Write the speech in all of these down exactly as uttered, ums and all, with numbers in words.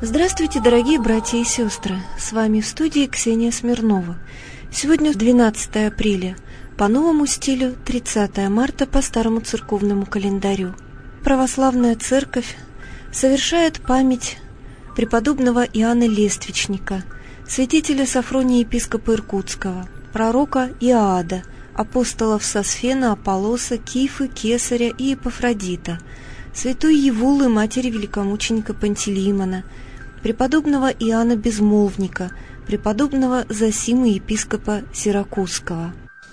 Здравствуйте, дорогие братья и сестры! С вами в студии Ксения Смирнова. Сегодня двенадцатое апреля, по новому стилю тридцатое марта по старому церковному календарю. Православная церковь совершает память преподобного Иоанна Лествичника, святителя Софрония епископа Иркутского, пророка Иоада, апостолов Сосфена, Аполлоса, Кифы, Кесаря и Епафродита, святой Евулы, матери великомученика Пантелеимона, преподобного Иоанна Безмолвника, преподобного Зосимы, епископа Сиракузского.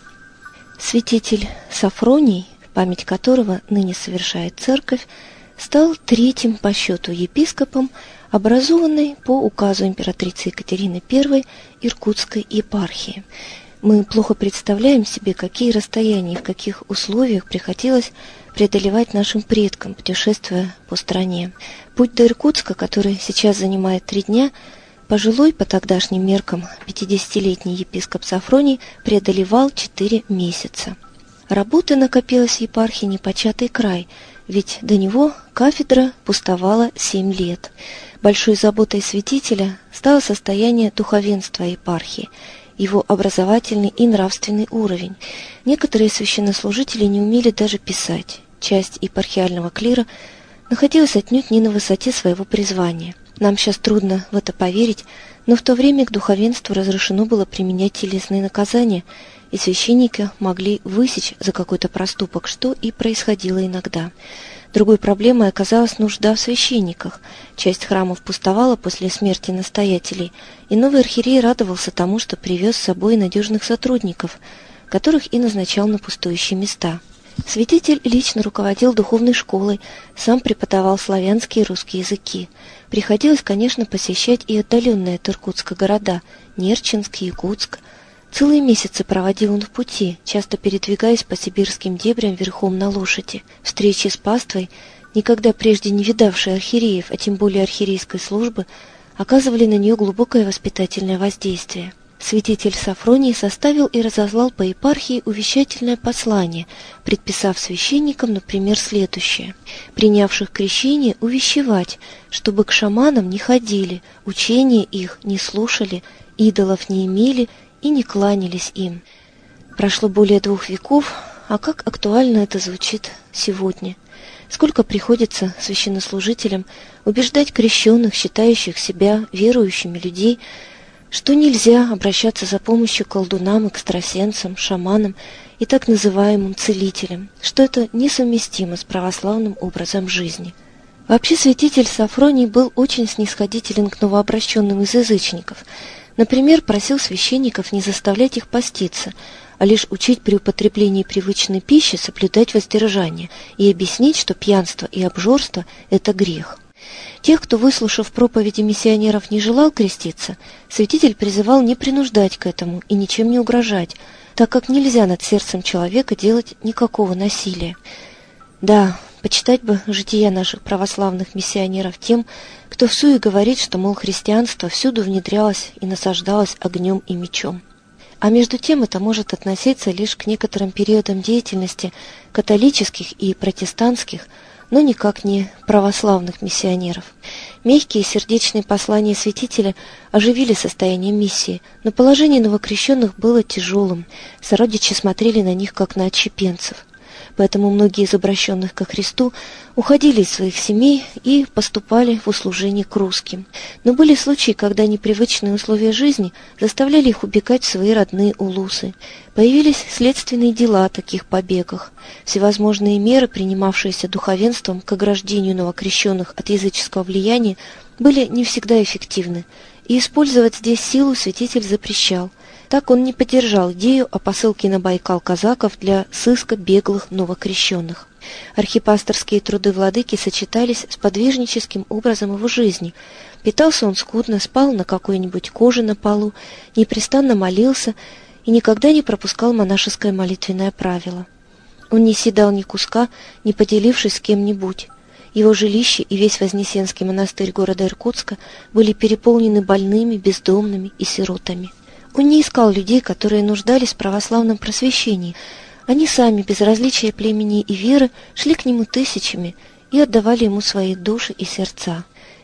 Святитель Софроний, в память которого ныне совершает церковь, стал третьим по счету епископом, образованной по указу императрицы Екатерины Первой Иркутской епархии. Мы плохо представляем себе, какие расстояния и в каких условиях приходилось преодолевать нашим предкам, путешествуя по стране. Путь до Иркутска, который сейчас занимает три дня, пожилой по тогдашним меркам пятидесятилетний епископ Софроний преодолевал четыре месяца. Работы накопилось в епархии непочатый край, ведь до него кафедра пустовала семь лет. Большой заботой святителя стало состояние духовенства епархии, его образовательный и нравственный уровень. Некоторые священнослужители не умели даже писать. Часть епархиального клира находилась отнюдь не на высоте своего призвания. Нам сейчас трудно в это поверить, но в то время к духовенству разрешено было применять телесные наказания, и священники могли высечь за какой-то проступок, что и происходило иногда. Другой проблемой оказалась нужда в священниках. Часть храмов пустовала после смерти настоятелей, и новый архиерей радовался тому, что привез с собой надежных сотрудников, которых и назначал на пустующие места. Святитель лично руководил духовной школой, сам преподавал славянские и русские языки. Приходилось, конечно, посещать и отдаленные от Иркутска города – Нерчинск, Якутск. Целые месяцы проводил он в пути, часто передвигаясь по сибирским дебрям верхом на лошади. Встречи с паствой, никогда прежде не видавшие архиереев, а тем более архиерейской службы, оказывали на нее глубокое воспитательное воздействие. Святитель Софроний составил и разослал по епархии увещательное послание, предписав священникам, например, следующее: принявших крещение увещевать, чтобы к шаманам не ходили, учения их не слушали, идолов не имели и не кланялись им. Прошло более двух веков, а как актуально это звучит сегодня? Сколько приходится священнослужителям убеждать крещенных, считающих себя верующими людей, что нельзя обращаться за помощью к колдунам, экстрасенсам, шаманам и так называемым целителям, что это несовместимо с православным образом жизни. Вообще святитель Софроний был очень снисходителен к новообращенным из язычников. Например, просил священников не заставлять их поститься, а лишь учить при употреблении привычной пищи соблюдать воздержание и объяснить, что пьянство и обжорство – это грех. Тех, кто, выслушав проповеди миссионеров, не желал креститься, святитель призывал не принуждать к этому и ничем не угрожать, так как нельзя над сердцем человека делать никакого насилия. Да, почитать бы жития наших православных миссионеров тем, кто всуе говорит, что, мол, христианство всюду внедрялось и насаждалось огнем и мечом. А между тем это может относиться лишь к некоторым периодам деятельности католических и протестантских, но никак не православных миссионеров. Мягкие и сердечные послания святителя оживили состояние миссии, но положение новокрещенных было тяжелым, сородичи смотрели на них как на отщепенцев. Поэтому многие из обращенных ко Христу уходили из своих семей и поступали в услужение к русским. Но были случаи, когда непривычные условия жизни заставляли их убегать в свои родные улусы. Появились следственные дела о таких побегах. Всевозможные меры, принимавшиеся духовенством к ограждению новокрещенных от языческого влияния, были не всегда эффективны, и использовать здесь силу святитель запрещал. Так он не поддержал идею о посылке на Байкал казаков для сыска беглых новокрещенных. Архипасторские труды владыки сочетались с подвижническим образом его жизни. Питался он скудно, спал на какой-нибудь коже на полу, непрестанно молился и никогда не пропускал монашеское молитвенное правило. Он не съедал ни куска, не поделившись с кем-нибудь. Его жилище и весь Вознесенский монастырь города Иркутска были переполнены больными, бездомными и сиротами. Он не искал людей, которые нуждались в православном просвещении. Они сами, без различия племени и веры, шли к нему тысячами и отдавали ему свои души и сердца.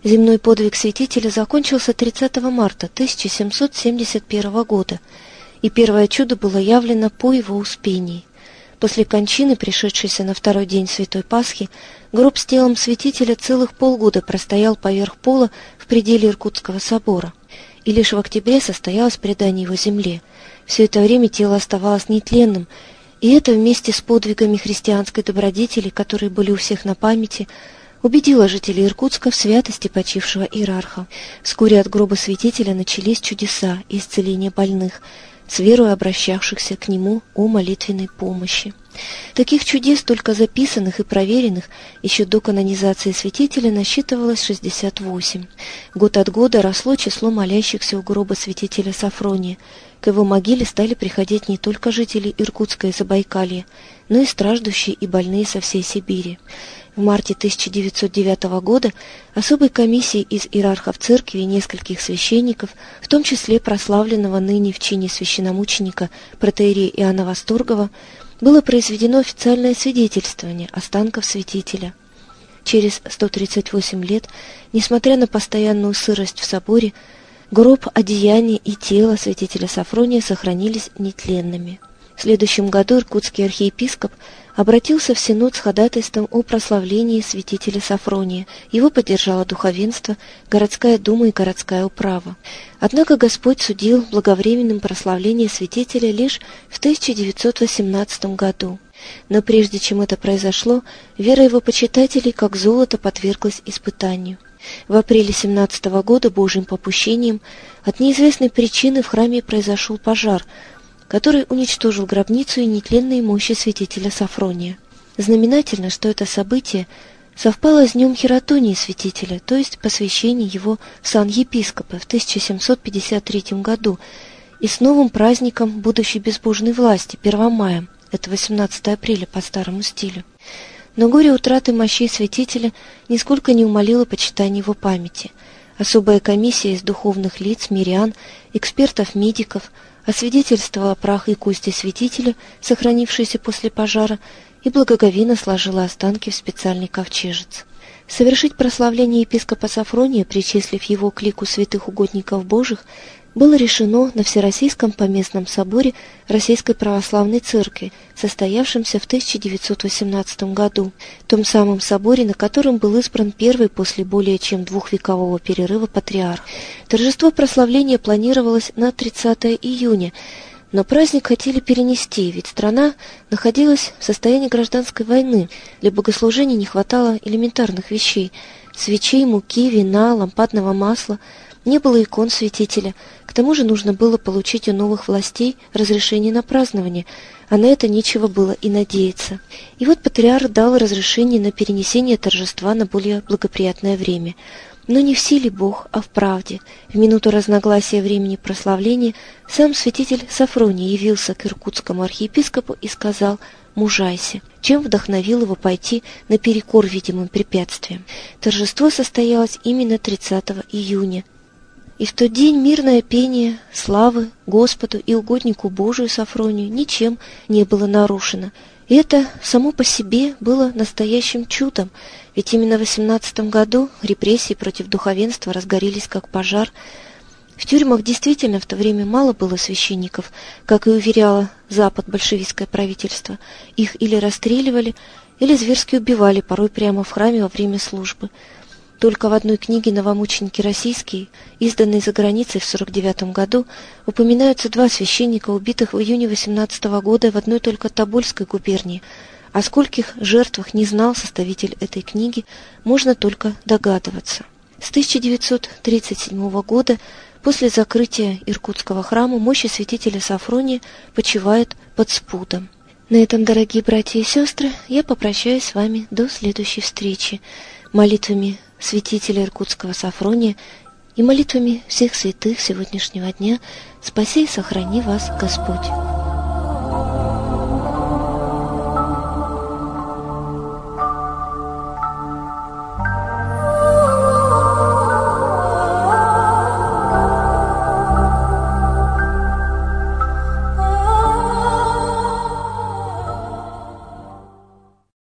Земной подвиг святителя закончился тридцатого марта тысяча семьсот семьдесят первого года, и первое чудо было явлено по его успении. После кончины, пришедшейся на второй день Святой Пасхи, гроб с телом святителя целых полгода простоял поверх пола в пределе Иркутского собора, и лишь в октябре состоялось предание его земле. Все это время тело оставалось нетленным, и это вместе с подвигами христианской добродетели, которые были у всех на памяти, убедило жителей Иркутска в святости почившего иерарха. Вскоре от гроба святителя начались чудеса и исцеления больных, с верой обращавшихся к нему о молитвенной помощи. Таких чудес, только записанных и проверенных, еще до канонизации святителя насчитывалось шестьдесят восемь. Год от года росло число молящихся у гроба святителя Сафрония. К его могиле стали приходить не только жители Иркутска и Забайкалья, но и страждущие и больные со всей Сибири. В марте тысяча девятьсот девятого года особой комиссией из иерархов церкви и нескольких священников, в том числе прославленного ныне в чине священномученика протоиерея Иоанна Восторгова, было произведено официальное свидетельствование останков святителя. Через сто тридцать восемь лет, несмотря на постоянную сырость в соборе, гроб, одеяние и тело святителя Сафрония сохранились нетленными. В следующем году иркутский архиепископ обратился в Синод с ходатайством о прославлении святителя Сафрония. Его поддержало духовенство, городская дума и городская управа. Однако Господь судил благовременным прославление святителя лишь в тысяча девятьсот восемнадцатом году. Но прежде чем это произошло, вера его почитателей как золото подверглась испытанию. В апреле семнадцатого года Божьим попущением от неизвестной причины в храме произошел пожар, который уничтожил гробницу и нетленные мощи святителя Сафрония. Знаменательно, что это событие совпало с днем хератонии святителя, то есть посвящения его в сан епископа в тысяча семьсот пятьдесят третьем году, и с новым праздником будущей безбожной власти, Первомаем, это восемнадцатого апреля по старому стилю. Но горе утраты мощей святителя нисколько не умалило почитание его памяти. Особая комиссия из духовных лиц, мирян, экспертов-медиков освидетельствовала прах и кости святителя, сохранившиеся после пожара, и благоговейно сложила останки в специальный ковчежец. Совершить прославление епископа Сафрония, причислив его к лику святых угодников Божьих, было решено на Всероссийском поместном соборе Российской Православной Церкви, состоявшемся в тысяча девятьсот восемнадцатом году, том самом соборе, на котором был избран первый после более чем двухвекового перерыва патриарх. Торжество прославления планировалось на тридцатое июня, но праздник хотели перенести, ведь страна находилась в состоянии гражданской войны, для богослужений не хватало элементарных вещей – свечей, муки, вина, лампадного масла. Не было икон святителя, к тому же нужно было получить у новых властей разрешение на празднование, а на это нечего было и надеяться. И вот патриарх дал разрешение на перенесение торжества на более благоприятное время. Но не в силе Бог, а в правде. В минуту разногласия времени прославления сам святитель Сафроний явился к иркутскому архиепископу и сказал «мужайся», чем вдохновил его пойти наперекор видимым препятствиям. Торжество состоялось именно тридцатого июня. И в тот день мирное пение славы Господу и угоднику Божию Сафронию ничем не было нарушено. И это само по себе было настоящим чудом, ведь именно в восемнадцатом году репрессии против духовенства разгорелись как пожар. В тюрьмах действительно в то время мало было священников, как и уверяло Запад большевистское правительство. Их или расстреливали, или зверски убивали, порой прямо в храме во время службы. Только в одной книге «Новомученики российские», изданной за границей в сорок девятом году, упоминаются два священника, убитых в июне восемнадцатого года в одной только Тобольской губернии. О скольких жертвах не знал составитель этой книги, можно только догадываться. С тысяча девятьсот тридцать седьмого года, после закрытия Иркутского храма, мощи святителя Сафрония почивают под спудом. На этом, дорогие братья и сестры, я попрощаюсь с вами до следующей встречи. Молитвами святителя Иркутского Сафрония и молитвами всех святых сегодняшнего дня спаси и сохрани вас Господь.